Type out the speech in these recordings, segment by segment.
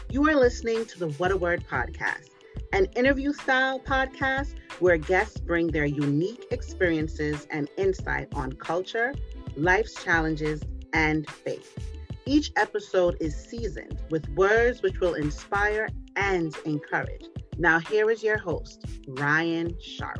You are listening to the What a Word podcast, an interview style podcast where guests bring their unique experiences and insight on culture, life's challenges, and faith. Each episode is seasoned with words which will inspire and encourage. Now, here is your host, Ryan Sharp.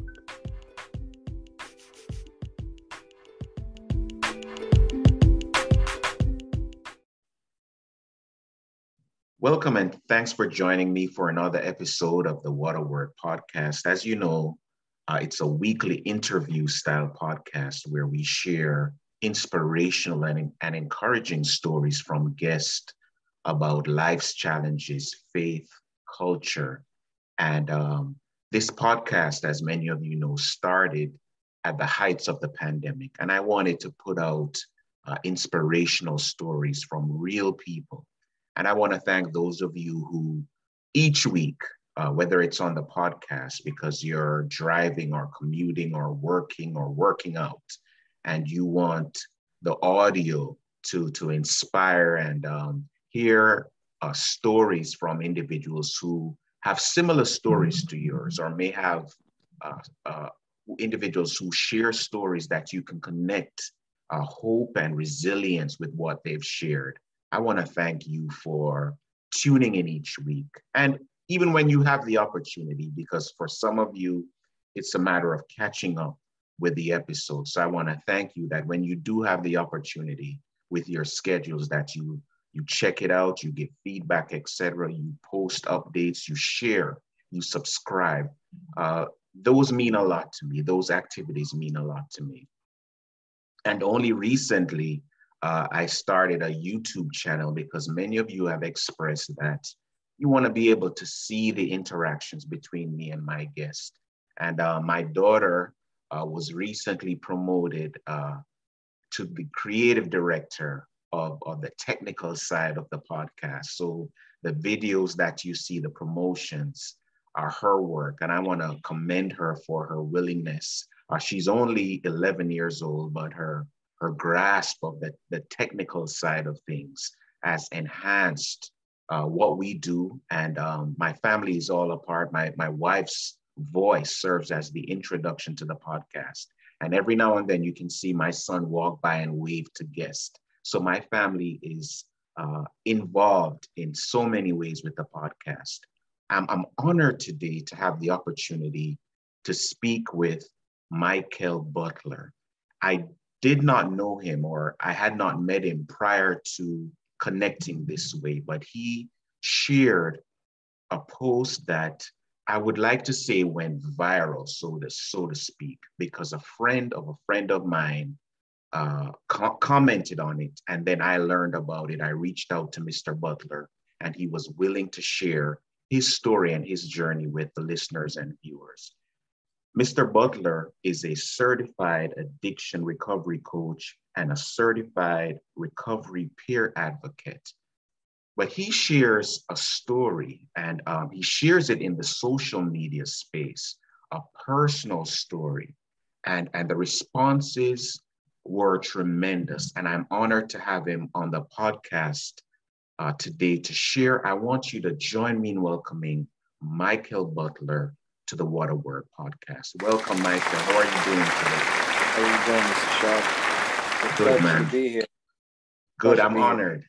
Welcome and thanks for joining me for another episode of the What a Word podcast. As you know, it's a weekly interview style podcast where we share inspirational and encouraging stories from guests about life's challenges, faith, culture. And this podcast, as many of you know, started at the heights of the pandemic. And I wanted to put out inspirational stories from real people. And I want to thank those of you who each week, whether it's on the podcast because you're driving or commuting or working out, and you want the audio to inspire and hear stories from individuals who have similar stories to yours, or may have individuals who share stories that you can connect hope and resilience with what they've shared. I want to thank you for tuning in each week. And even when you have the opportunity, because for some of you, it's a matter of catching up with the episode. So I want to thank you that when you do have the opportunity with your schedules, that you check it out, you give feedback, etc. You post updates, you share, you subscribe. Those mean a lot to me. Those activities mean a lot to me. And only recently, I started a YouTube channel because many of you have expressed that you want to be able to see the interactions between me and my guest. And my daughter was recently promoted to the creative director of the technical side of the podcast. So the videos that you see, the promotions, are her work. And I want to commend her for her willingness. She's only 11 years old, but her grasp of the technical side of things has enhanced what we do. And my family is all a part. My wife's voice serves as the introduction to the podcast. And every now and then you can see my son walk by and wave to guests. So my family is involved in so many ways with the podcast. I'm honored today to have the opportunity to speak with Michael Butler. I did not know him, or I had not met him prior to connecting this way, but he shared a post that I would like to say went viral, so to speak, because a friend of mine commented on it, and then I learned about it. I reached out to Mr. Butler, and he was willing to share his story and his journey with the listeners and viewers. Mr. Butler is a certified addiction recovery coach and a certified recovery peer advocate. But he shares a story, and he shares it in the social media space, a personal story. And the responses were tremendous. And I'm honored to have him on the podcast today to share. I want you to join me in welcoming Michael Butler to the What a Word podcast. Welcome, Michael. How are you doing today? How are you doing, Mr. Sharp? It's Good, man. to be here. Good. I'm honored.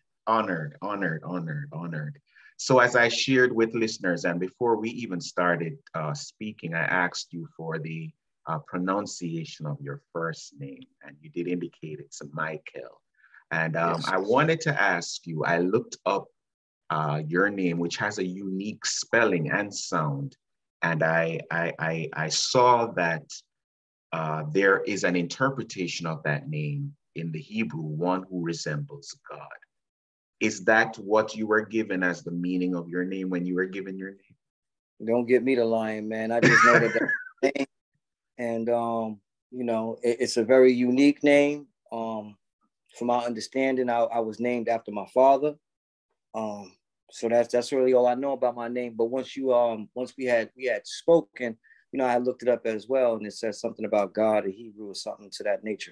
So as I shared with listeners, and before we even started speaking, I asked you for the pronunciation of your first name, and you did indicate it's Michael. And Yes. I wanted to ask you, I looked up your name, which has a unique spelling and sound. And I saw that there is an interpretation of that name in the Hebrew, one who resembles God. Is that what you were given as the meaning of your name when you were given your name? Don't get me to lying, man. I just know that name, and it's a very unique name. From my understanding, I was named after my father. So that's really all I know about my name. But once we had spoken, I looked it up as well, and it says something about God in Hebrew or something to that nature.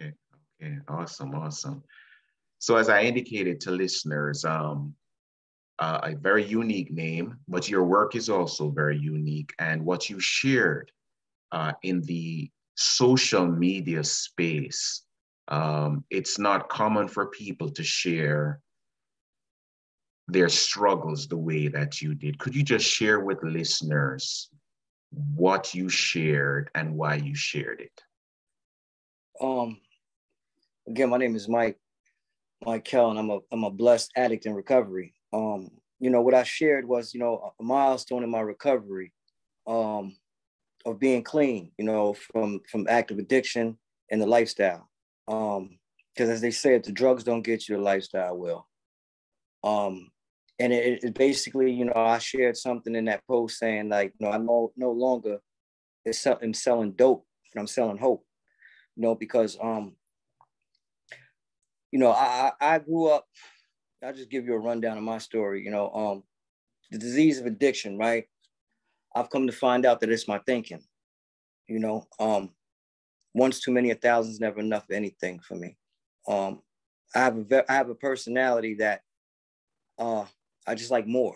Okay, awesome. So as I indicated to listeners, a very unique name, but your work is also very unique. And what you shared in the social media space, it's not common for people to share their struggles the way that you did. Could you just share with listeners what you shared and why you shared it? Again, my name is Mike Kell, and I'm a blessed addict in recovery. What I shared was, a milestone in my recovery, of being clean, from active addiction and the lifestyle. Because as they say, if the drugs don't get you, the lifestyle will. And it basically, I shared something in that post saying like, I'm no longer am selling dope, but I'm selling hope, because, I grew up, I'll just give you a rundown of my story, the disease of addiction, right? I've come to find out that it's my thinking, once too many, a thousand's never enough of anything for me. I have a personality that, I just like more.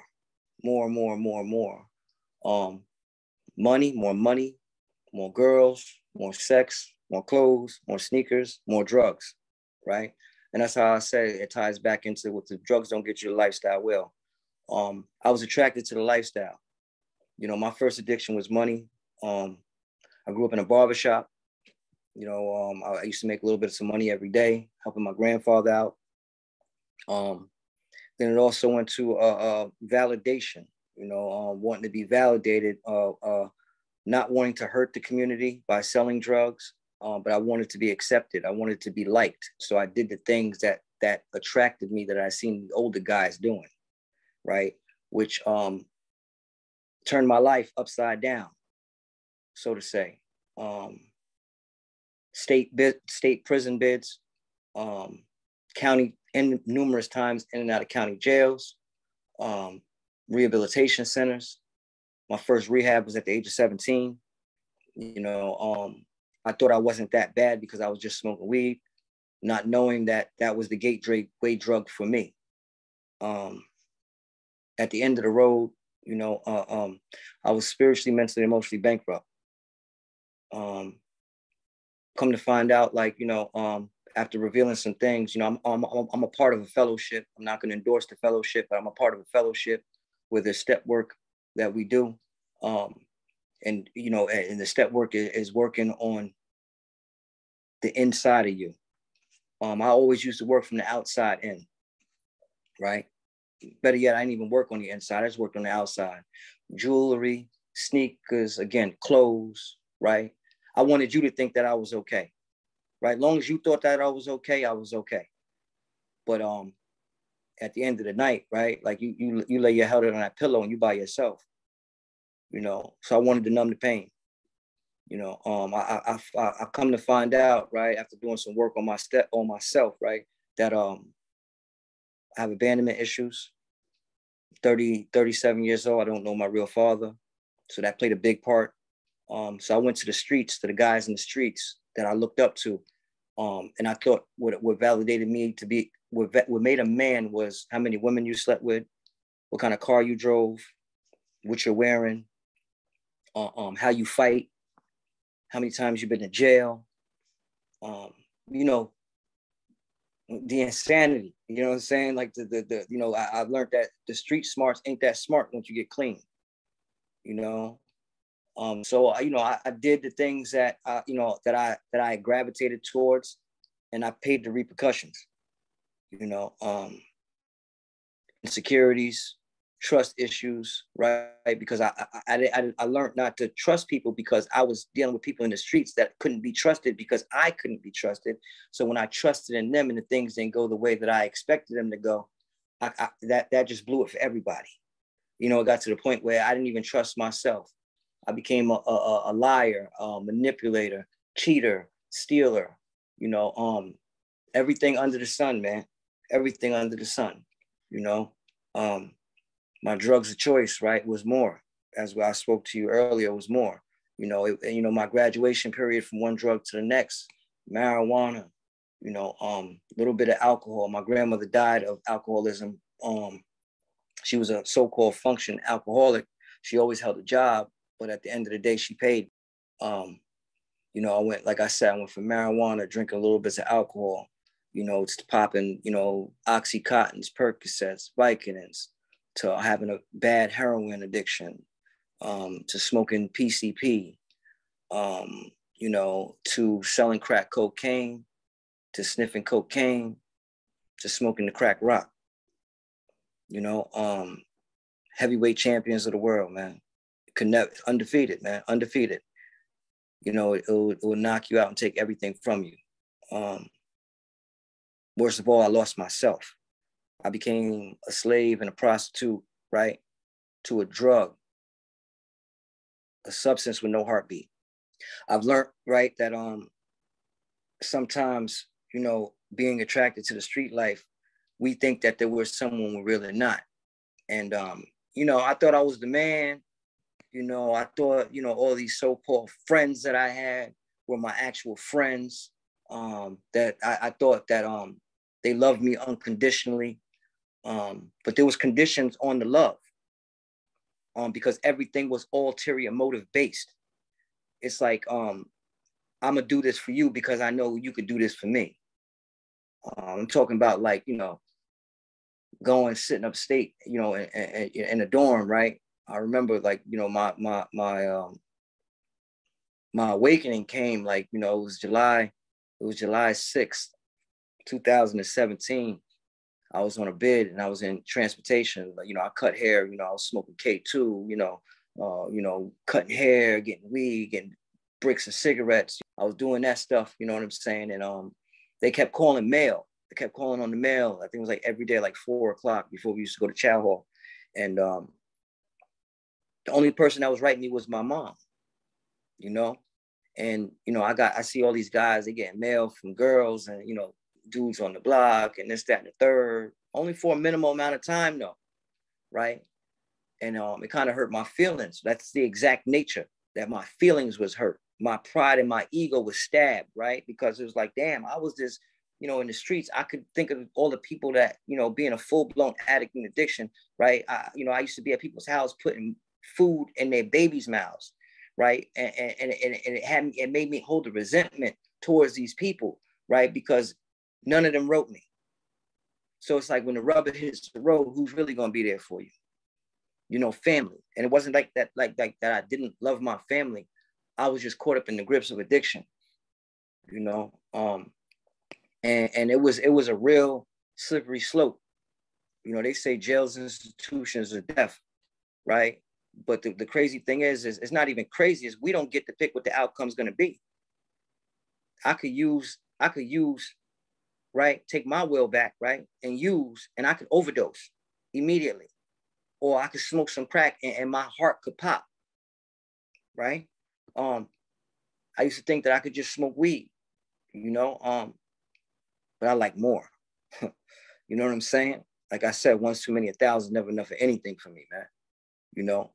Money, more girls, more sex, more clothes, more sneakers, more drugs, right? And that's how I say it ties back into what the drugs don't get you, the lifestyle will. I was attracted to the lifestyle. My first addiction was money. I grew up in a barbershop. I used to make a little bit of some money every day, helping my grandfather out. Then it also went to validation, wanting to be validated, not wanting to hurt the community by selling drugs, but I wanted to be accepted. I wanted to be liked. So I did the things that attracted me that I seen the older guys doing, right? Which turned my life upside down, so to say. State prison bids, county, and numerous times in and out of county jails, rehabilitation centers. My first rehab was at the age of 17. I thought I wasn't that bad because I was just smoking weed, not knowing that that was the gateway drug for me. At the end of the road, I was spiritually, mentally, emotionally bankrupt. Come to find out, after revealing some things, I'm a part of a fellowship. I'm not going to endorse the fellowship, but I'm a part of a fellowship where there's step work that we do. And the step work is working on the inside of you. I always used to work from the outside in, right? Better yet, I didn't even work on the inside. I just worked on the outside. Jewelry, sneakers, again, clothes, right? I wanted you to think that I was okay, right? Long as you thought that I was okay, I was okay. But at the end of the night, right? Like you lay your head on that pillow and you by yourself, So I wanted to numb the pain. I come to find out, right, after doing some work on myself, right, that I have abandonment issues. 37 years old. I don't know my real father, so that played a big part. So I went to the streets, to the guys in the streets that I looked up to, and I thought what validated me to be what made a man was how many women you slept with, what kind of car you drove, what you're wearing, how you fight, how many times you've been to jail, the insanity, you know what I'm saying? Like I learned that the street smarts ain't that smart once you get clean, So I did the things that that I gravitated towards, and I paid the repercussions, insecurities, trust issues, right? Because I learned not to trust people because I was dealing with people in the streets that couldn't be trusted because I couldn't be trusted. So when I trusted in them and the things didn't go the way that I expected them to go, that just blew it for everybody. It got to the point where I didn't even trust myself. I became a liar, manipulator, cheater, stealer, everything under the sun, man. Everything under the sun, my drugs of choice, right, was more. As I spoke to you earlier, was more. My graduation period from one drug to the next, marijuana, little bit of alcohol. My grandmother died of alcoholism She was a so-called functioning alcoholic. She always held a job, but at the end of the day, she paid. You know, like I said, I went from marijuana, drinking a little bits of alcohol, you know, to popping, you know, Oxycontins, Percocets, Vicodins, to having a bad heroin addiction, to smoking PCP, you know, to selling crack cocaine, to sniffing cocaine, to smoking the crack rock. You know, heavyweight champions of the world, man. Undefeated, man, undefeated. You know, it will knock you out and take everything from you. Worst of all, I lost myself. I became a slave and a prostitute, right, to a drug, a substance with no heartbeat. I've learned, right, that sometimes, you know, being attracted to the street life, we think that there was someone we're really not. And, you know, I thought I was the man. You know, I thought, you know, all these so-called friends that I had were my actual friends, that I thought that they loved me unconditionally. But there was conditions on the love, because everything was ulterior motive based. It's like, I'm going to do this for you because I know you could do this for me. I'm talking about, like, you know, going, sitting upstate, you know, in a dorm, right? I remember, like, you know, my awakening came, like, you know, it was July 6th, 2017. I was on a bid and I was in transportation. You know, I cut hair, you know, I was smoking K2, you know, cutting hair, getting weed, getting bricks of cigarettes. I was doing that stuff, you know what I'm saying? And they kept calling mail. They kept calling on the mail. I think it was like every day, like 4:00 before we used to go to chow hall. And the only person that was writing me was my mom, you know? And, you know, I see all these guys, they getting mail from girls and, you know, dudes on the block and this, that, and the third, only for a minimal amount of time though, right? And it kind of hurt my feelings. That's the exact nature, that my feelings was hurt. My pride and my ego was stabbed, right? Because it was like, damn, I was this, you know, in the streets. I could think of all the people that, you know, being a full-blown addict in addiction, right? You know, I used to be at people's house putting food in their babies' mouths, right? And it made me hold a resentment towards these people, right? Because none of them wrote me. So it's like, when the rubber hits the road, who's really going to be there for you? You know, family. And it wasn't like that, like that I didn't love my family. I was just caught up in the grips of addiction, you know? And it was a real slippery slope. You know, they say jails and institutions are death, right? But the crazy thing is it's not even crazy, is we don't get to pick what the outcome's going to be. I could use, right, take my will back, right, and I could overdose immediately. Or I could smoke some crack and my heart could pop, right? I used to think that I could just smoke weed, you know, but I like more. You know what I'm saying? Like I said, once too many, 1,000, never enough of anything for me, man. You know,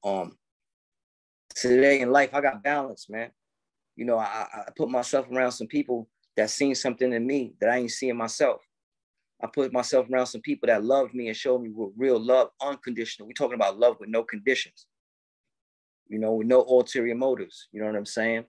today in life, I got balance, man. You know, I put myself around some people that seen something in me that I ain't seeing myself. I put myself around some people that loved me and showed me what real love, unconditional. We're talking about love with no conditions, you know, with no ulterior motives. You know what I'm saying?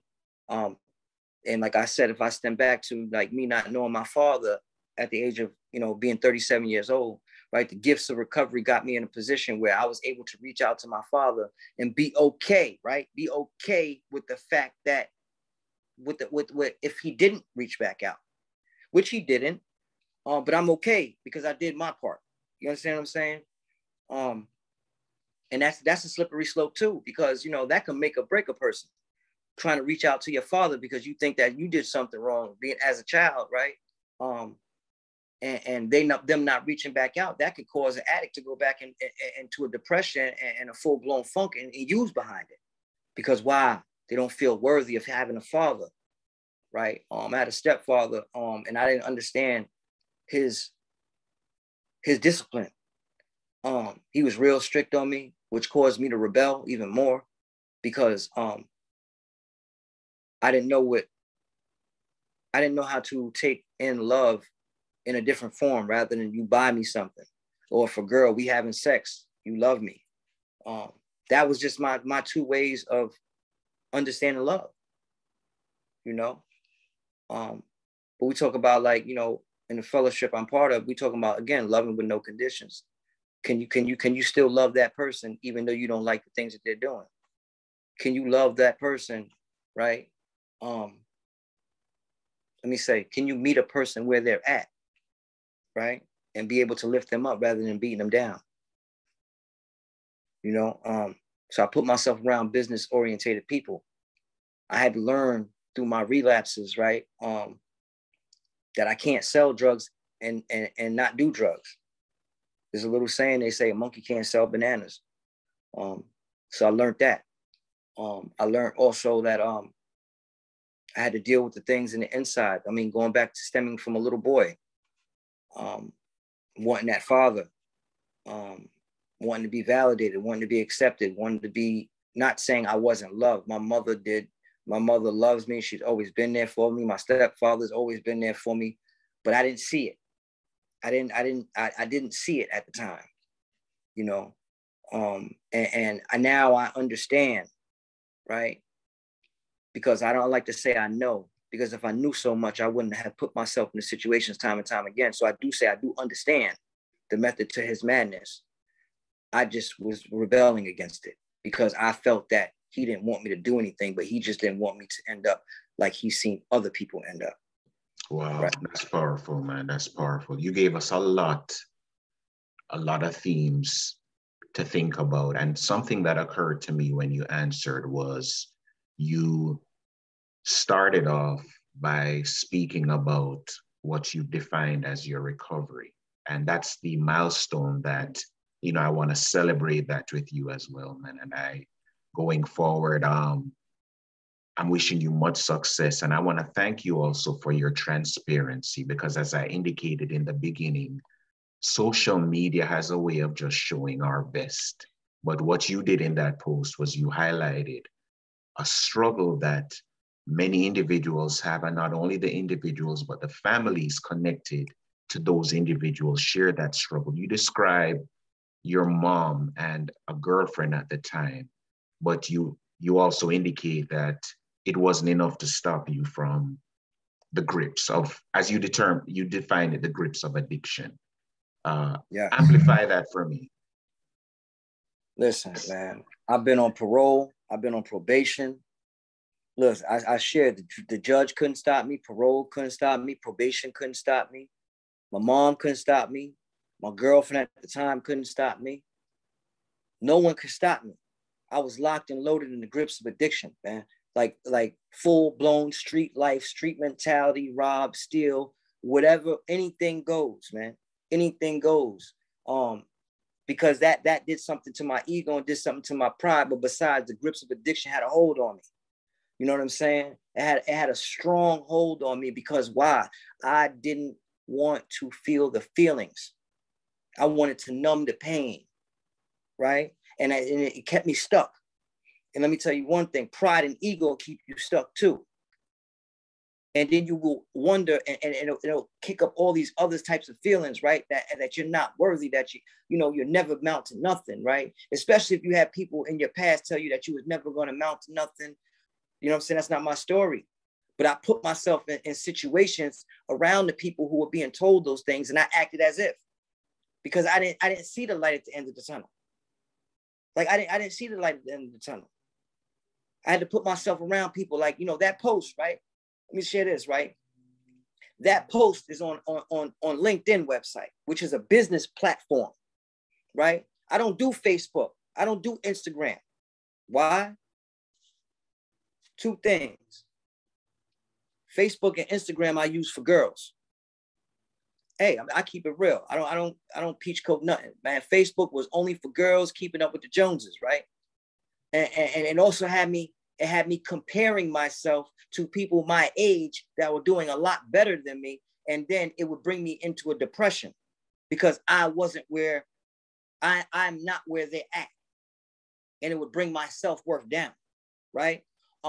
And like I said, if I stand back to, like, me not knowing my father at the age of, you know, being 37 years old, right? The gifts of recovery got me in a position where I was able to reach out to my father and be okay, right? Be okay with the fact that with if he didn't reach back out, which he didn't, but I'm okay because I did my part. You understand what I'm saying? And that's a slippery slope too, because, you know, that can make or break a person trying to reach out to your father because you think that you did something wrong being as a child, right? And them not reaching back out, that could cause an addict to go back into a depression and a full-blown funk and use behind it. Because why? They don't feel worthy of having a father, right? I had a stepfather, and I didn't understand his discipline. He was real strict on me, which caused me to rebel even more because I didn't know how to take in love in a different form rather than you buy me something, or if a girl, we having sex, You love me. That was just my two ways of understanding love, you know. But we talk about, like, you know, in the fellowship I'm part of, we talking about, again, loving with no conditions. Can you still love that person even though you don't like the things that they're doing? Can you love that person, right? Let me say, can you meet a person where they're at, right? And be able to lift them up rather than beating them down. You know, so I put myself around business orientated people. I had to learn through my relapses, right? That I can't sell drugs and not do drugs. There's a little saying, they say a monkey can't sell bananas. So I learned that. I learned also that I had to deal with the things in the inside. I mean, going back to stemming from a little boy, wanting that father, wanting to be validated, wanting to be accepted, wanting to be, not saying I wasn't loved. My mother loves me. She's always been there for me. My stepfather's always been there for me, but I didn't see it. I didn't see it at the time, you know. And now I understand, right? Because I don't like to say I know, because if I knew so much, I wouldn't have put myself in the situations time and time again. So I do say I do understand the method to his madness. I just was rebelling against it because I felt that he didn't want me to do anything, but he just didn't want me to end up like he's seen other people end up. Wow, right? That's powerful, man. That's powerful. You gave us a lot of themes to think about. And something that occurred to me when you answered was you started off by speaking about what you defined as your recovery. And that's the milestone that, you know, I want to celebrate that with you as well, man. And going forward, I'm wishing you much success. And I want to thank you also for your transparency, because as I indicated in the beginning, social media has a way of just showing our best. But what you did in that post was you highlighted a struggle that many individuals have, and not only the individuals, but the families connected to those individuals share that struggle. You describe your mom and a girlfriend at the time, but you also indicate that it wasn't enough to stop you from the grips of, as you define it, the grips of addiction. Amplify that for me. Listen, man, I've been on parole. I've been on probation. Look, I shared the judge couldn't stop me. Parole couldn't stop me. Probation couldn't stop me. My mom couldn't stop me. My girlfriend at the time couldn't stop me. No one could stop me. I was locked and loaded in the grips of addiction, man. Like full-blown street life, street mentality, rob, steal, whatever, anything goes, man. Anything goes. Because that did something to my ego and did something to my pride. But besides, the grips of addiction had a hold on me. You know what I'm saying? It had a strong hold on me because why? I didn't want to feel the feelings. I wanted to numb the pain, right? And it kept me stuck. And let me tell you one thing, pride and ego keep you stuck too. And then you will wonder, and it'll kick up all these other types of feelings, right? That you're not worthy, that you're never mount to nothing, right? Especially if you have people in your past tell you that you was never going to mount to nothing. You know what I'm saying? That's not my story. But I put myself in situations around the people who were being told those things, and I acted as if, because I didn't see the light at the end of the tunnel. Like I didn't see the light at the end of the tunnel. I had to put myself around people like, that post, right? Let me share this, right? That post is on LinkedIn website, which is a business platform, right? I don't do Facebook. I don't do Instagram. Why? Two things. Facebook and Instagram I use for girls. Hey, I keep it real. I don't peach coat nothing, man. Facebook was only for girls, keeping up with the Joneses, right? And it also had me comparing myself to people my age that were doing a lot better than me. And then it would bring me into a depression because I wasn't where I'm not where they're at. And it would bring my self-worth down, right?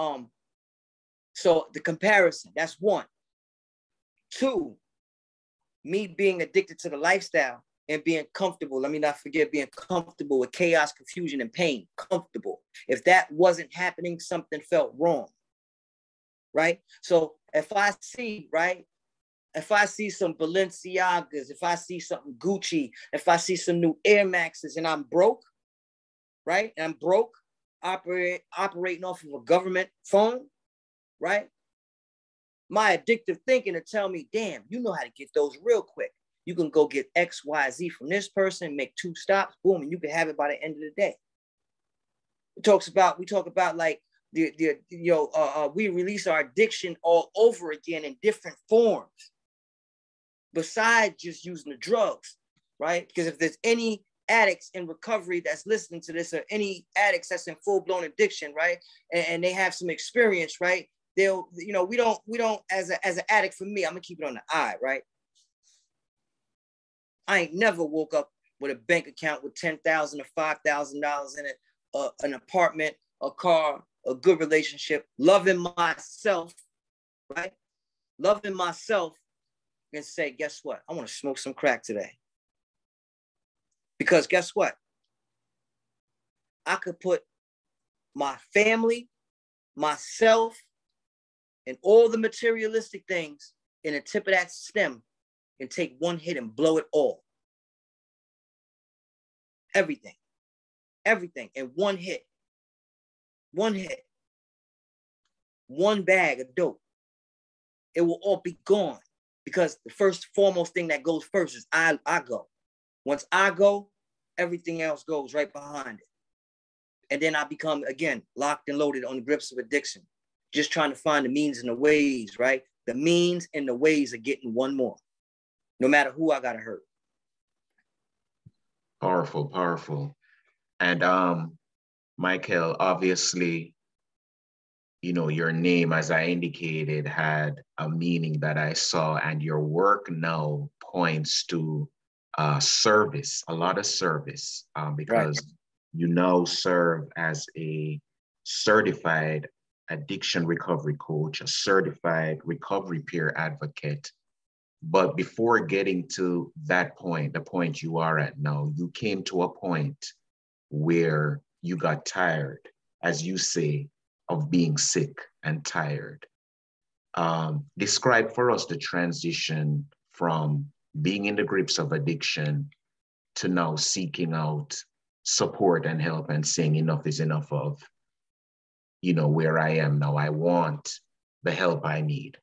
So the comparison, that's one. Two, me being addicted to the lifestyle and being comfortable. Let me not forget being comfortable with chaos, confusion, and pain. Comfortable. If that wasn't happening, something felt wrong. Right? So if I see, right, if I see some Balenciagas, if I see something Gucci, if I see some new Air Maxes and I'm broke, right? And I'm broke, operating off of a government phone, right? My addictive thinking to tell me, damn, you know how to get those real quick. You can go get X, Y, Z from this person, make 2 stops, boom, and you can have it by the end of the day. We talk about like we release our addiction all over again in different forms, besides just using the drugs, right? Because if there's any addicts in recovery that's listening to this, or any addicts that's in full-blown addiction, right, and they have some experience, right, they'll, we don't as an addict, for me, I'm gonna keep it on the eye, right? I ain't never woke up with a bank account with $10,000 or $5,000 in it, an apartment, a car, a good relationship, loving myself, right? Loving myself, and say, guess what? I want to smoke some crack today. Because guess what? I could put my family, myself, and all the materialistic things in the tip of that stem and take one hit and blow it all. Everything in one hit. One hit. One bag of dope. It will all be gone. Because the first foremost thing that goes first is I go. Once I go, everything else goes right behind it. And then I become, again, locked and loaded on the grips of addiction. Just trying to find the means and the ways, right? The means and the ways of getting one more. No matter who I gotta hurt. Powerful, powerful. And Michael, obviously, your name, as I indicated, had a meaning that I saw, and your work now points to service, a lot of service, because Right. you now serve as a certified addiction recovery coach, a certified recovery peer advocate. But before getting to that point, the point you are at now, you came to a point where you got tired, as you say, of being sick and tired. Describe for us the transition from being in the grips of addiction to now seeking out support and help and saying enough is enough of, where I am now. I want the help I need.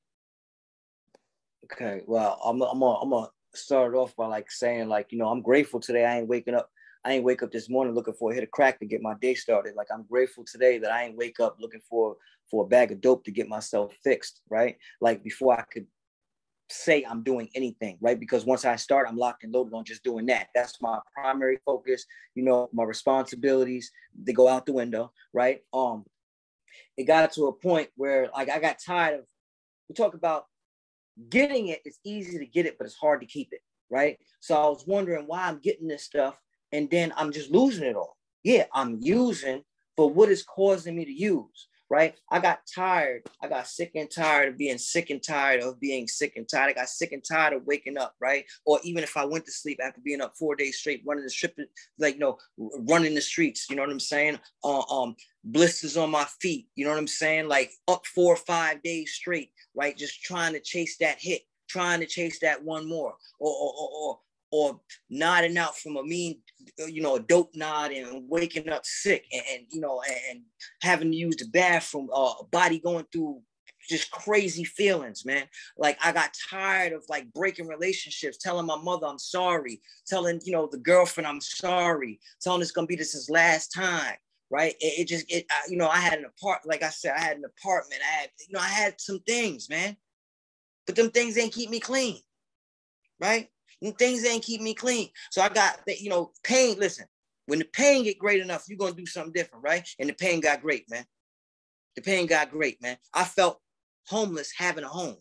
Okay, well, I'm gonna start off by like saying, like, I'm grateful today. I ain't wake up this morning looking for a hit of crack to get my day started. Like, I'm grateful today that I ain't wake up looking for a bag of dope to get myself fixed, right? Like, before I could say I'm doing anything, right? Because once I start, I'm locked and loaded on just doing that. That's my primary focus. My responsibilities, they go out the window, right? It got to a point where, like, I got tired of, we talk about getting it. It's easy to get it, but it's hard to keep it, right? So I was wondering why I'm getting this stuff and then I'm just losing it all. Yeah, I'm using, but what is causing me to use, right? I got tired. I got sick and tired of being sick and tired of being sick and tired. I got sick and tired of waking up, right? Or even if I went to sleep after being up 4 days straight, running the strip, running the streets, you know what I'm saying? Blisters on my feet, you know what I'm saying? Like up 4 or 5 days straight, right? Just trying to chase that hit, trying to chase that one more, or nodding out from a mean, a dope nod and waking up sick and having to use the bathroom, body going through just crazy feelings, man. Like, I got tired of like breaking relationships, telling my mother I'm sorry, telling, the girlfriend I'm sorry, telling it's gonna be this last time, right? I had an apartment, like I said, I had an apartment, I had some things, man, but them things ain't keep me clean, right? And things ain't keep me clean. So I got that, pain. Listen, when the pain get great enough, you're going to do something different, right? And the pain got great, man. The pain got great, man. I felt homeless having a home.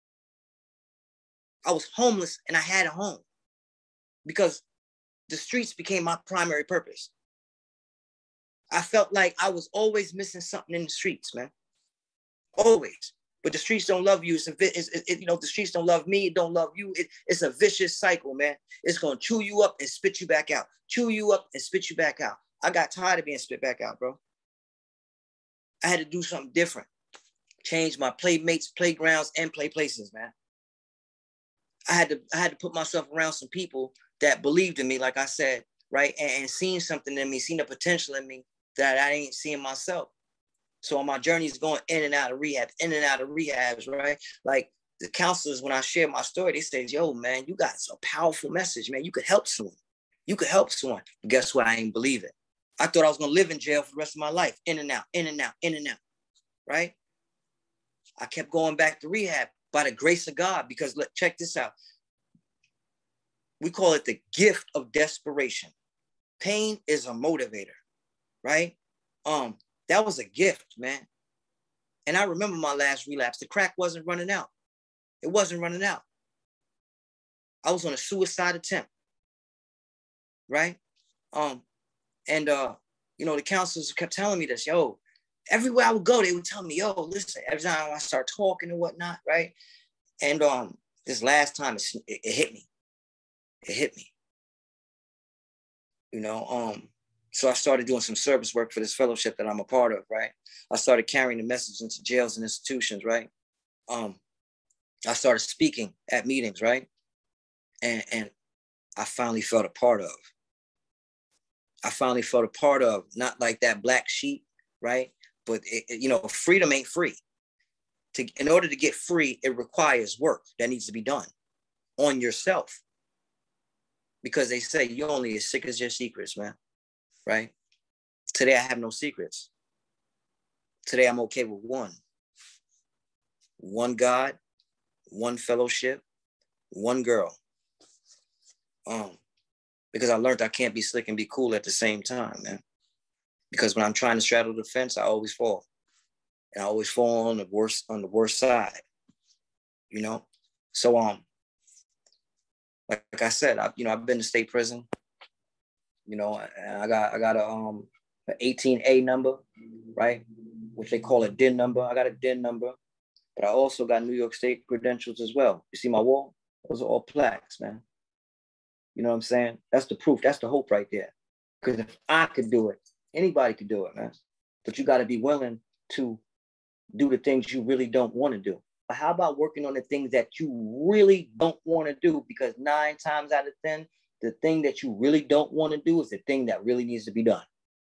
I was homeless and I had a home because the streets became my primary purpose. I felt like I was always missing something in the streets, man. Always. But the streets don't love you. The streets don't love me. It don't love you. It's a vicious cycle, man. It's going to chew you up and spit you back out. Chew you up and spit you back out. I got tired of being spit back out, bro. I had to do something different. Change my playmates, playgrounds, and play places, man. I had to put myself around some people that believed in me, like I said, right? And seen something in me, seen the potential in me that I ain't seeing myself. So on my journeys going in and out of rehabs, right? Like the counselors, when I share my story, they say, yo, man, you got a powerful message, man. You could help someone. You could help someone. But guess what? I ain't believe it. I thought I was going to live in jail for the rest of my life. In and out, right? I kept going back to rehab by the grace of God, because check this out. We call it the gift of desperation. Pain is a motivator, right? That was a gift, man. And I remember my last relapse. The crack wasn't running out. It wasn't running out. I was on a suicide attempt, right? The counselors kept telling me this, yo, everywhere I would go, they would tell me, yo, listen, every time I start talking and whatnot, right? And this last time, it hit me. It hit me. So I started doing some service work for this fellowship that I'm a part of, right? I started carrying the message into jails and institutions, right? I started speaking at meetings, right? And I finally felt a part of. Not like that black sheep, right? But, freedom ain't free. In order to get free, it requires work that needs to be done on yourself. Because they say you're only as sick as your secrets, man. Right? Today, I have no secrets. Today, I'm okay with one God, one fellowship, one girl. Because I learned I can't be slick and be cool at the same time, man. Because when I'm trying to straddle the fence, I always fall. And I always fall on the worst side, So, like I said, I've been to state prison. I got an 18A number, right? Which they call a DIN number. I got a DIN number, but I also got New York State credentials as well. You see my wall? Those are all plaques, man. You know what I'm saying? That's the proof. That's the hope right there. Because if I could do it, anybody could do it, man. But you got to be willing to do the things you really don't want to do. But how about working on the things that you really don't want to do? Because 9 times out of 10, the thing that you really don't want to do is the thing that really needs to be done.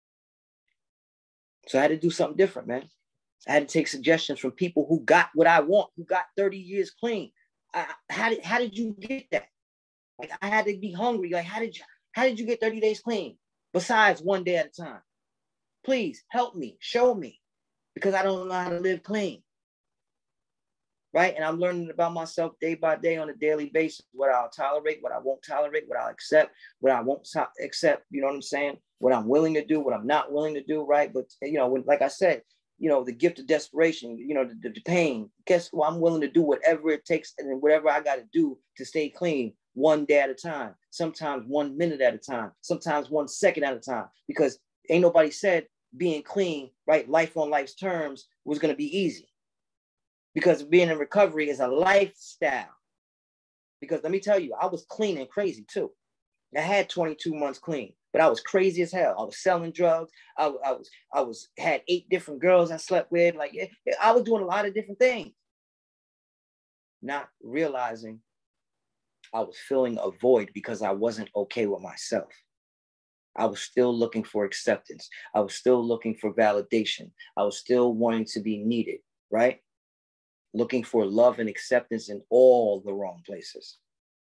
So I had to do something different, man. I had to take suggestions from people who got what I want, who got 30 years clean. How did you get that? Like, I had to be hungry. Like, how did you get 30 days clean? Besides 1 day at a time. Please help me, show me, because I don't know how to live clean. Right? And I'm learning about myself day by day on a daily basis, what I'll tolerate, what I won't tolerate, what I'll accept, what I won't accept, you know what I'm saying? What I'm willing to do, what I'm not willing to do, right? But, like I said, the gift of desperation, the pain, guess what? I'm willing to do whatever it takes and whatever I got to do to stay clean 1 day at a time, sometimes 1 minute at a time, sometimes 1 second at a time, because ain't nobody said being clean, right? Life on life's terms was going to be easy. Because being in recovery is a lifestyle. Because let me tell you, I was clean and crazy too. I had 22 months clean, but I was crazy as hell. I was selling drugs. I had 8 different girls I slept with. Like, I was doing a lot of different things. Not realizing I was filling a void because I wasn't okay with myself. I was still looking for acceptance. I was still looking for validation. I was still wanting to be needed, right? Looking for love and acceptance in all the wrong places.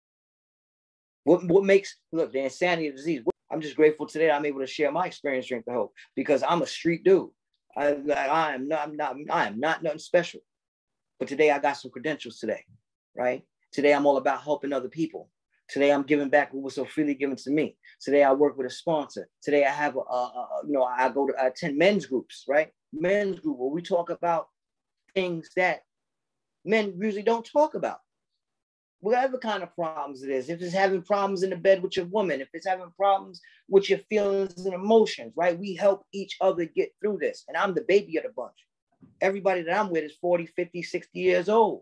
What makes, look, the insanity of disease, I'm just grateful today I'm able to share my experience, Drink the Hope, because I'm a street dude. I am not nothing special. But today I got some credentials today, right? Today I'm all about helping other people. Today I'm giving back what was so freely given to me. Today I work with a sponsor. Today I have, I attend men's groups, right? Men's group where we talk about things that men usually don't talk about. Whatever kind of problems it is, if it's having problems in the bed with your woman, if it's having problems with your feelings and emotions, right? We help each other get through this. And I'm the baby of the bunch. Everybody that I'm with is 40, 50, 60 years old,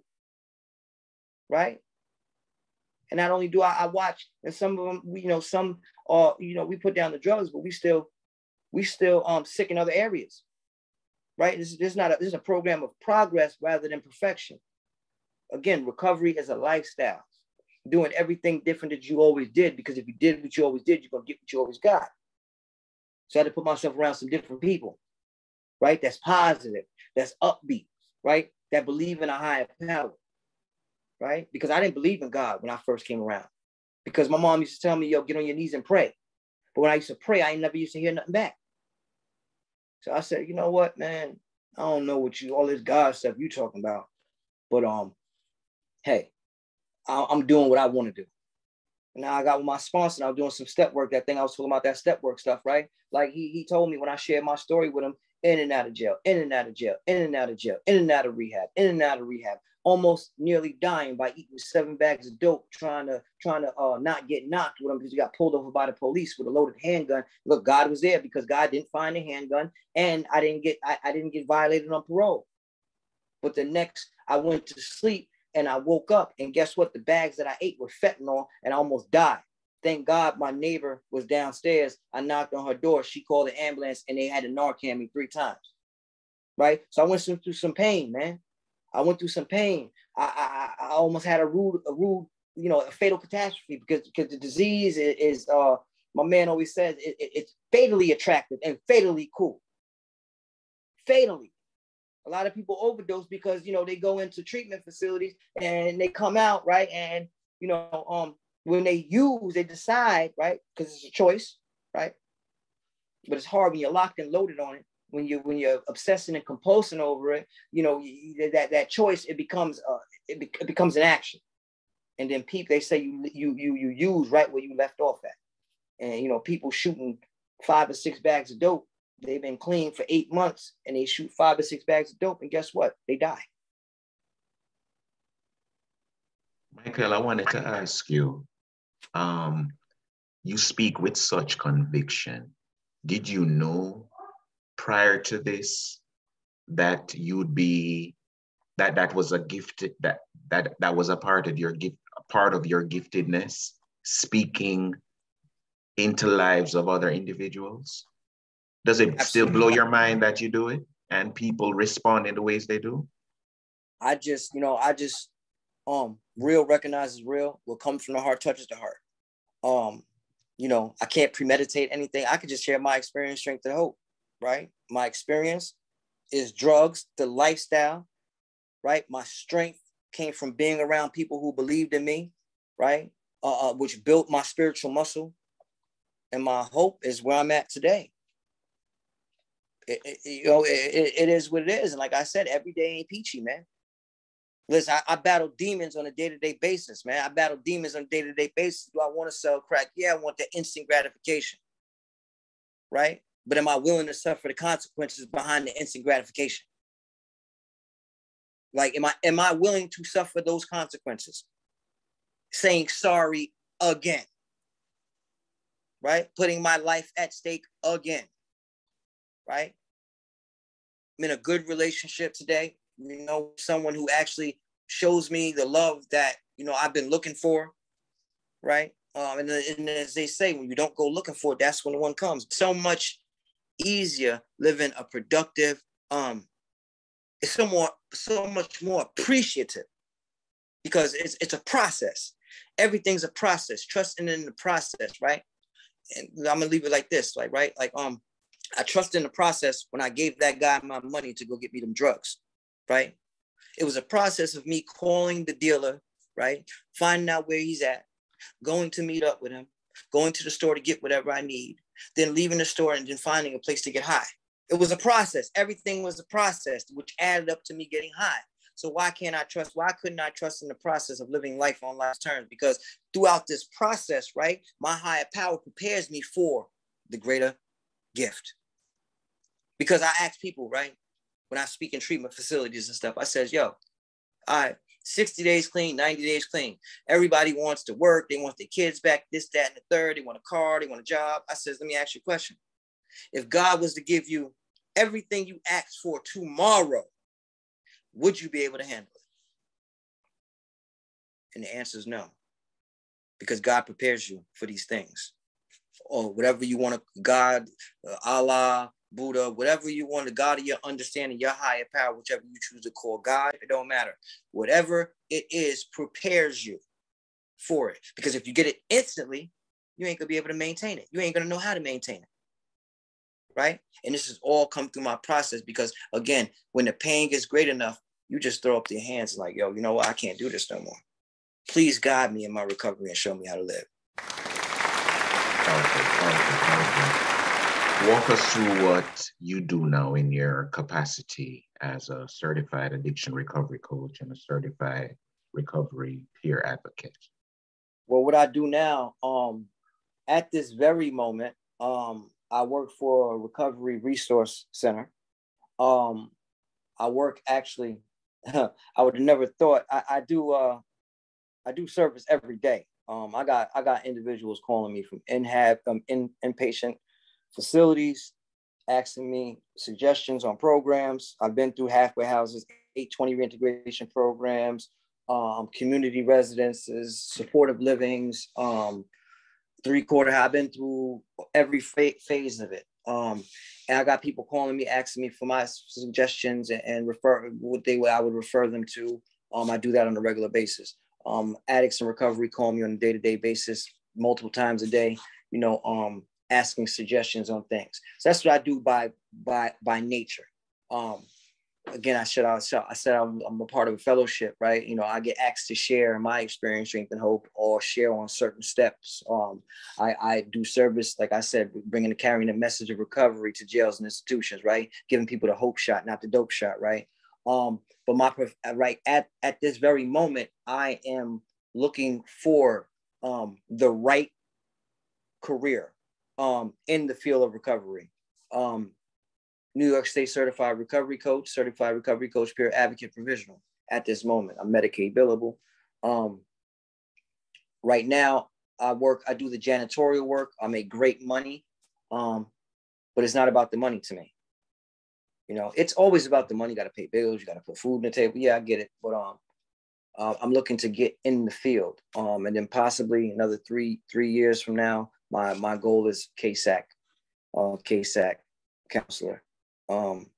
right? And not only do I watch, and some of them, some are, we put down the drugs, but we still sick in other areas, right? This is a program of progress rather than perfection. Again, recovery is a lifestyle. Doing everything different that you always did, because if you did what you always did, you're gonna get what you always got. So I had to put myself around some different people, right? That's positive, that's upbeat, right? That believe in a higher power, right? Because I didn't believe in God when I first came around, because my mom used to tell me, yo, get on your knees and pray. But when I used to pray, I never used to hear nothing back. So I said, you know what, man? I don't know what all this God stuff you talking about, but hey, I'm doing what I want to do. Now I got with my sponsor, and I was doing some step work. That thing I was talking about, that step work stuff, right? Like he told me when I shared my story with him, in and out of jail, in and out of jail, in and out of jail, in and out of rehab, in and out of rehab, almost nearly dying by eating 7 bags of dope, trying to not get knocked with him because he got pulled over by the police with a loaded handgun. Look, God was there because God didn't find a handgun, and I didn't get violated on parole. But the next, I went to sleep. And I woke up, and guess what? The bags that I ate were fentanyl, and I almost died. Thank God my neighbor was downstairs. I knocked on her door. She called the ambulance, and they had to Narcan me 3 times, right? So I went through some pain, man. I went through some pain. I almost had a fatal catastrophe because the disease is my man always says, it's fatally attractive and fatally cool. Fatally. A lot of people overdose because, they go into treatment facilities and they come out, right? And, when they use, they decide, right? Because it's a choice, right? But it's hard when you're locked and loaded on it. When you're obsessing and compulsing over it, that choice, it becomes an action. And then they say you use right where you left off at. And, people shooting 5 or 6 bags of dope. They've been clean for 8 months, and they shoot 5 or 6 bags of dope, and guess what? They die. Michael, I wanted to ask you, you speak with such conviction. Did you know prior to this that you'd be, that was a gift, that was a part of your gift, a part of your giftedness, speaking into lives of other individuals? Does it still blow your mind that you do it and people respond in the ways they do? I just real recognizes real. What comes from the heart touches the heart. I can't premeditate anything. I could just share my experience, strength, and hope, right? My experience is drugs, the lifestyle, right? My strength came from being around people who believed in me, right? Which built my spiritual muscle. And my hope is where I'm at today. It is what it is. And like I said, every day ain't peachy, man. Listen, I battle demons on a day-to-day basis, man. I battle demons on a day-to-day basis. Do I want to sell crack? Yeah, I want the instant gratification, right? But am I willing to suffer the consequences behind the instant gratification? Like, am I willing to suffer those consequences? Saying sorry again, right? Putting my life at stake again. Right? I'm in a good relationship today, someone who actually shows me the love that, I've been looking for, right? And as they say, when you don't go looking for it, that's when the one comes. So much easier living a productive, it's so much more appreciative because it's a process. Everything's a process, trusting in the process, right? And I'm gonna leave it like this, right? I trust in the process when I gave that guy my money to go get me them drugs, right? It was a process of me calling the dealer, right? Finding out where he's at, going to meet up with him, going to the store to get whatever I need, then leaving the store and then finding a place to get high. It was a process. Everything was a process, which added up to me getting high. So why couldn't I trust in the process of living life on life's terms? Because throughout this process, right, my higher power prepares me for the greater gift. Because I ask people, right, when I speak in treatment facilities and stuff, I says, yo, all right, 60 days clean, 90 days clean. Everybody wants to work. They want their kids back, this, that, and the third. They want a car. They want a job. I says, let me ask you a question. If God was to give you everything you asked for tomorrow, would you be able to handle it? And the answer is no, because God prepares you for these things, or whatever you want to, God, Allah, Buddha, whatever you want, the God of your understanding, your higher power, whichever you choose to call God, it don't matter. Whatever it is prepares you for it. Because if you get it instantly, you ain't gonna be able to maintain it. You ain't gonna know how to maintain it, right? And this has all come through my process because, again, when the pain gets great enough, you just throw up your hands like, yo, you know what? I can't do this no more. Please guide me in my recovery and show me how to live. Walk us through what you do now in your capacity as a certified addiction recovery coach and a certified recovery peer advocate. Well, what I do now, at this very moment, I work for a recovery resource center. I work actually, I would have never thought, I do service every day. I got individuals calling me from inpatient facilities, asking me suggestions on programs. I've been through halfway houses, 820 reintegration programs, community residences, supportive livings, 3/4. I've been through every phase of it. And I got people calling me, asking me for my suggestions and refer I would refer them to. I do that on a regular basis. Addicts in recovery call me on a day-to-day basis, multiple times a day, asking suggestions on things. So that's what I do by nature. Again, I said I'm a part of a fellowship, right? I get asked to share my experience, strength, and hope, or share on certain steps. I do service, like I said, carrying the message of recovery to jails and institutions, right? Giving people the hope shot, not the dope shot, right? But at this very moment, I am looking for the right career in the field of recovery. New York State certified recovery coach, peer advocate provisional at this moment. I'm Medicaid billable. Right now, I do the janitorial work. I make great money, but it's not about the money to me. It's always about the money. You got to pay bills. You got to put food on the table. Yeah, I get it. But I'm looking to get in the field. And then possibly another three years from now, my goal is KSAC counselor. I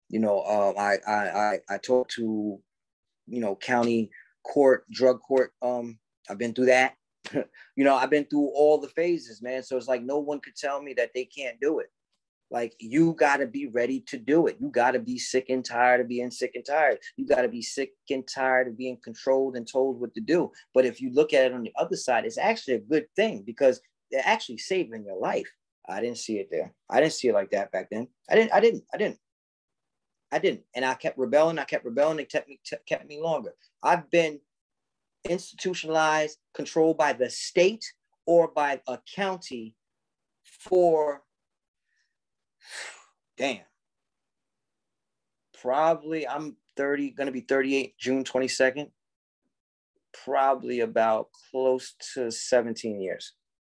talk to, county court, drug court. I've been through that. I've been through all the phases, man. So it's like no one could tell me that they can't do it. Like, you got to be ready to do it. You got to be sick and tired of being sick and tired. You got to be sick and tired of being controlled and told what to do. But if you look at it on the other side, it's actually a good thing because they're actually saving your life. I didn't see it there. I didn't see it like that back then. I didn't. And I kept rebelling. It kept me longer. I've been institutionalized, controlled by the state or by a county for probably, I'm 30, going to be 38, June 22nd, probably about close to 17 years.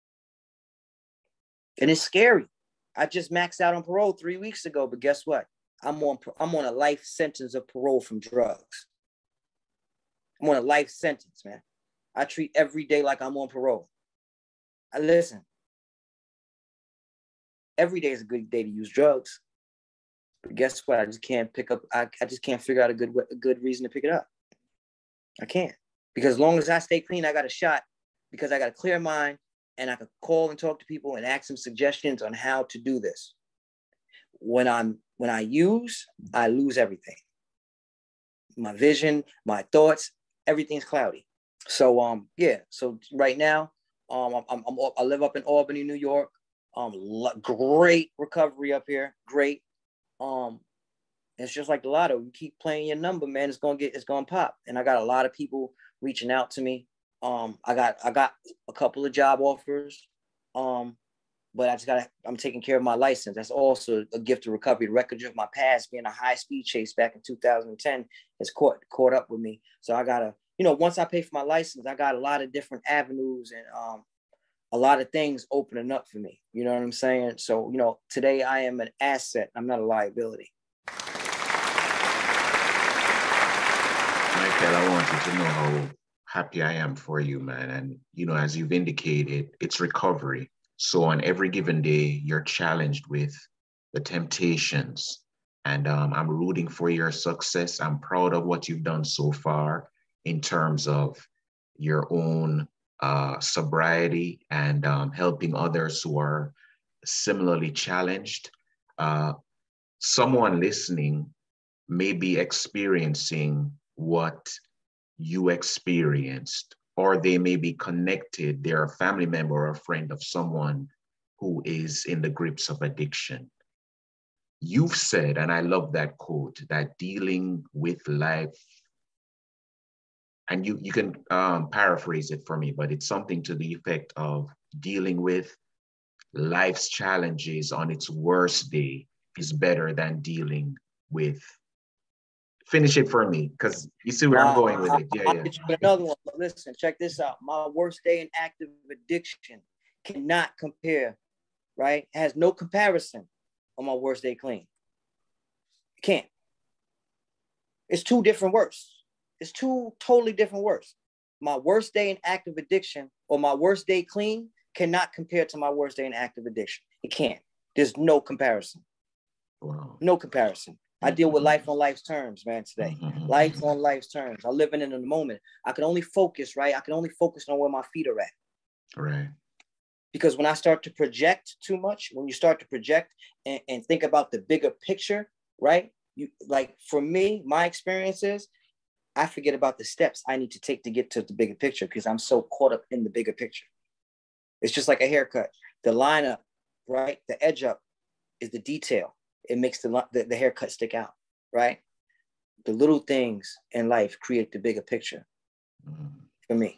And it's scary. I just maxed out on parole 3 weeks ago, but guess what? I'm on a life sentence of parole from drugs. I'm on a life sentence, man. I treat every day like I'm on parole. Listen, every day is a good day to use drugs. But guess what? I just can't figure out a good reason to pick it up. I can't. Because as long as I stay clean, I got a shot because I got a clear mind and I can call and talk to people and ask them suggestions on how to do this. When I use, I lose everything. My vision, my thoughts, everything's cloudy. So So right now, I live up in Albany, New York. Great recovery up here. Great. It's just like the lotto. You keep playing your number, man. It's gonna pop. And I got a lot of people reaching out to me. I got a couple of job offers. But I'm taking care of my license. That's also a gift of recovery. The record of my past being a high speed chase back in 2010 has caught up with me. So I gotta, once I pay for my license, I got a lot of different avenues and a lot of things opening up for me. You know what I'm saying? So, you know, today I am an asset. I'm not a liability. Michael, I want you to know how happy I am for you, man. And, you know, as you've indicated, it's recovery. So on every given day, you're challenged with the temptations. And I'm rooting for your success. I'm proud of what you've done so far in terms of your own sobriety and helping others who are similarly challenged. Someone listening may be experiencing what you experienced, or they may be connected. They're a family member or a friend of someone who is in the grips of addiction. You've said, and I love that quote, that dealing with life, and you can paraphrase it for me, but it's something to the effect of dealing with life's challenges on its worst day is better than dealing with. Finish it for me, because you see where I'm going with it. I'll get you another one. Listen, check this out. My worst day in active addiction cannot compare, right? It has no comparison on my worst day clean. It can't. It's two different worsts. It's two totally different worsts. My worst day in active addiction or my worst day clean cannot compare to my worst day in active addiction. It can't. There's no comparison. Wow. No comparison. I deal with life on life's terms, man, today. Life on life's terms. I live in the moment. I can only focus, right? I can only focus on where my feet are at. Right. Because when I start to project too much, when you start to project and think about the bigger picture, right? You, like for me, my experience is I forget about the steps I need to take to get to the bigger picture because I'm so caught up in the bigger picture. It's just like a haircut. The lineup, right? The edge up is the detail. It makes the haircut stick out, right? The little things in life create the bigger picture for me.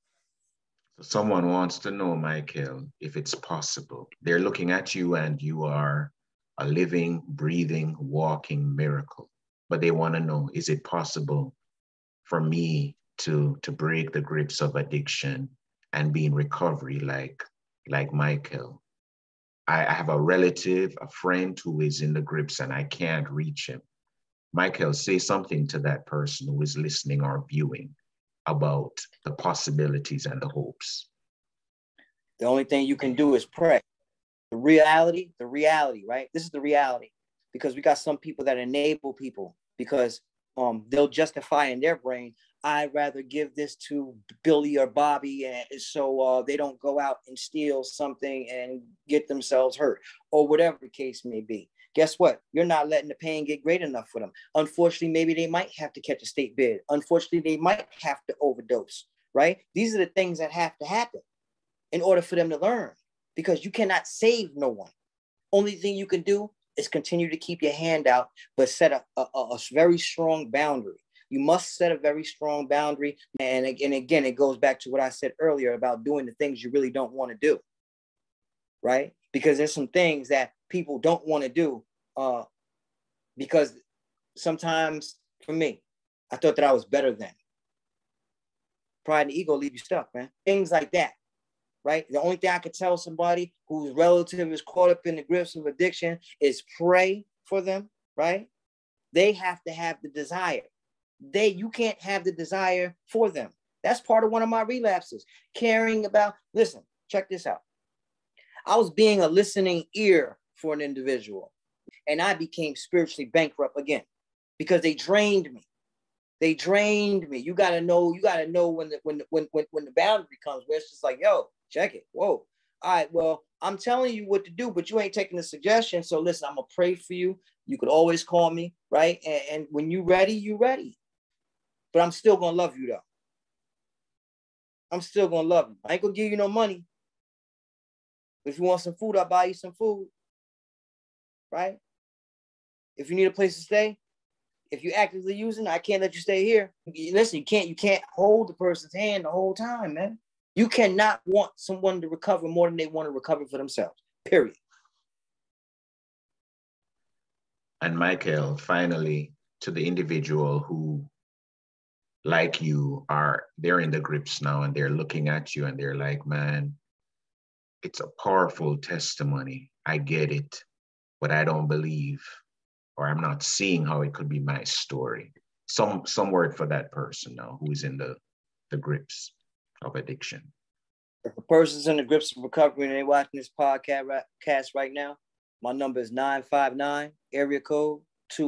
So someone wants to know, Michael, if it's possible. They're looking at you and you are a living, breathing, walking miracle. But they want to know, is it possible for me to break the grips of addiction and be in recovery like Michael? I have a relative, a friend who is in the grips and I can't reach him. Michael, say something to that person who is listening or viewing about the possibilities and the hopes. The only thing you can do is pray. The reality, right? This is the reality, because we got some people that enable people because they'll justify in their brain, I'd rather give this to Billy or Bobby and so they don't go out and steal something and get themselves hurt or whatever the case may be. Guess what? You're not letting the pain get great enough for them. Unfortunately, maybe they might have to catch a state bid. Unfortunately, they might have to overdose, right? These are the things that have to happen in order for them to learn, because you cannot save no one. Only thing you can do is continue to keep your hand out, but set a very strong boundary. You must set a very strong boundary. And again, it goes back to what I said earlier about doing the things you really don't want to do, right? Because there's some things that people don't want to do because sometimes, for me, I thought that I was better than. Pride and ego leave you stuck, man. Things like that, right? The only thing I could tell somebody whose relative is caught up in the grips of addiction is pray for them, right? They have to have the desire. You can't have the desire for them. That's part of one of my relapses. Caring about, listen, check this out. I was being a listening ear for an individual, and I became spiritually bankrupt again because they drained me. They drained me. You gotta know when the boundary comes where it's just like, yo, check it. Whoa. All right, well, I'm telling you what to do, but you ain't taking the suggestion. So listen, I'm gonna pray for you. You could always call me, right? And when you're ready, you're ready. But I'm still gonna love you though. I'm still gonna love you. I ain't gonna give you no money. If you want some food, I'll buy you some food. Right? If you need a place to stay, if you're actively using, I can't let you stay here. Listen, you can't hold the person's hand the whole time, man. You cannot want someone to recover more than they want to recover for themselves. Period. And Michael, finally, to the individual who, like you, they're in the grips now and they're looking at you and they're like, man, it's a powerful testimony. I get it, but I don't believe, or I'm not seeing how it could be my story. Some word for that person now who is in the grips of addiction. If a person's in the grips of recovery and they're watching this podcast right now, my number is 959, area code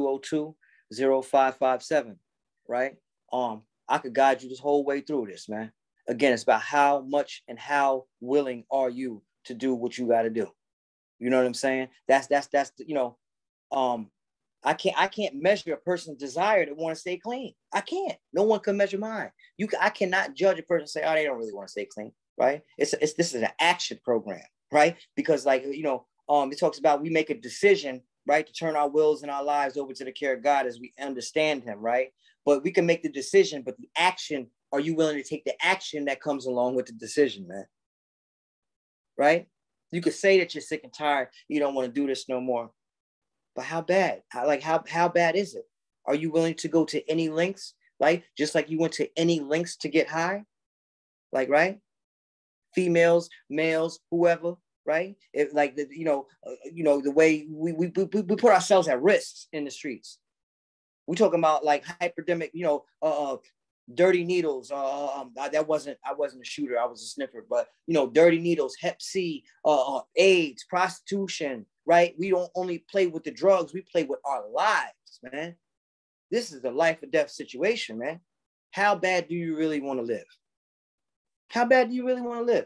202-0557, right? I could guide you this whole way through this, man. Again, it's about how much and how willing are you to do what you got to do. You know what I'm saying? That's you know, I can't measure a person's desire to want to stay clean. I can't. No one can measure mine. I cannot judge a person and say, oh, they don't really want to stay clean, right? This is an action program, right? Because like, you know, it talks about we make a decision, right, to turn our wills and our lives over to the care of God as we understand him, right? But we can make the decision, but the action, are you willing to take the action that comes along with the decision, man? Right? You could say that you're sick and tired, you don't want to do this no more. But how bad? How bad is it? Are you willing to go to any lengths? Like, just like you went to any lengths to get high? Like, right? Females, males, whoever, right? If like, you know, the way we put ourselves at risk in the streets. We're talking about like hypodermic, you know, dirty needles. I wasn't a shooter. I was a sniffer, but you know, dirty needles, Hep C, AIDS, prostitution, right? We don't only play with the drugs, we play with our lives, man. This is a life or death situation, man. How bad do you really want to live? How bad do you really want to live?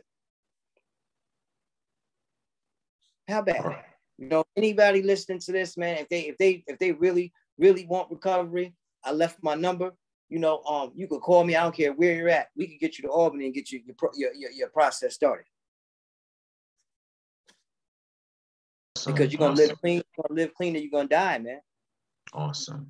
How bad? You know, anybody listening to this, man, if they really want recovery, I left my number. You know, you could call me. I don't care where you're at. We can get you to Albany and get you your process started. Because you're gonna live clean. You're gonna live clean, and you're gonna die, man. Awesome.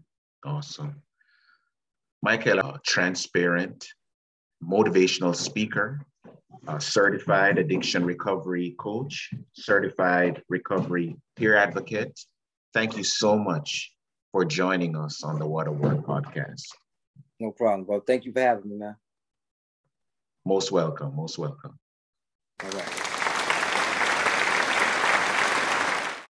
Michael, transparent, motivational speaker, certified addiction recovery coach, certified recovery peer advocate. Thank you so much for joining us on the What a Word podcast. No problem, bro. Thank you for having me, man. Most welcome. All right.